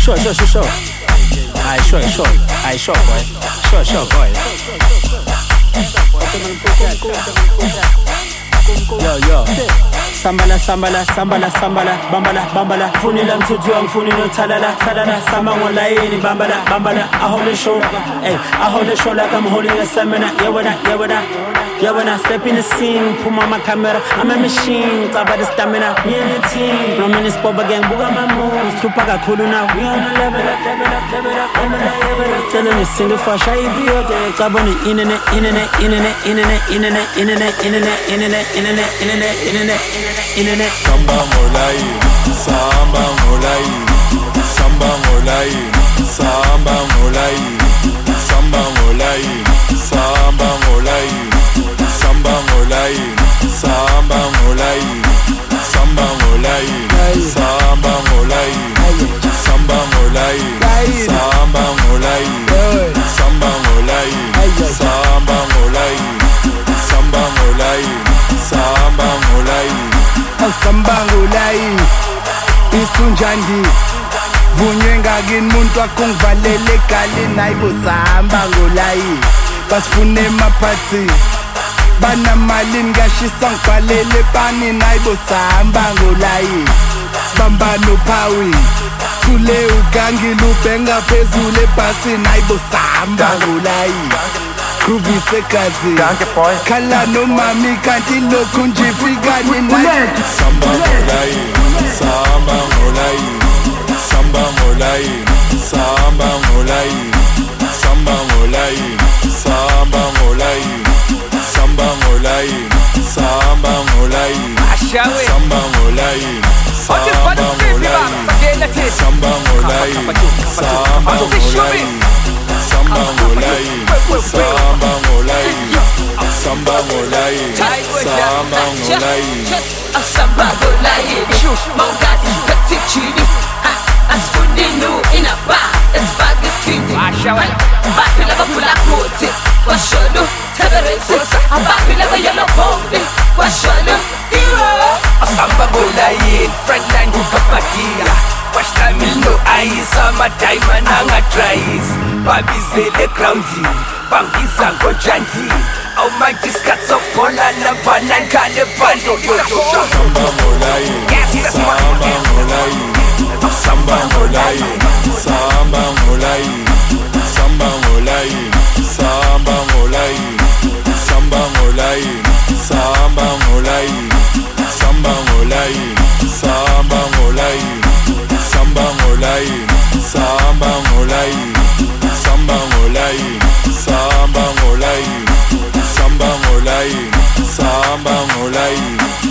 Sure. Aye, sure, boy. Sure, boy. Yo. Sambala, bambala. Funila mtutu wangu, funino talala. Samba ngolayini, bambala. I hold the show, I hold the show like I'm holding a seminar. Yeah, when I step in the scene, put on my camera, I'm a machine, talk about the stamina, me and the team. No minutes pop again, buga my moves, Tupac cool now, we on the level up. Telling you single for shy, be your day, club on the internet. Samba ngolai istunjandi vunywe ngakini muntu akungivalele kali nayibo samba ngolai basifune maphathi banamali ngashisa ngibhalele pani nayibo samba ngolai sibamba nophawi thule ugangi lubenga phezulu ebhasi nayibo samba ngolai Groovy sekazi khala nomami kanti lokhu nje fikani nayi Samba ngolai Mongasi petichini asifundinu inaba esifakisini baphila bafula kuthi kwasholo teberensi abaphila bayelo bombe kwasholo Asamba ngolayi frontline kukapatia Washtamilo ayisa madiamond angatrais Babizele grounding Bangiza ngojandi Au majiskat sokola labana nkale bando Samba ngolai Samba ngolai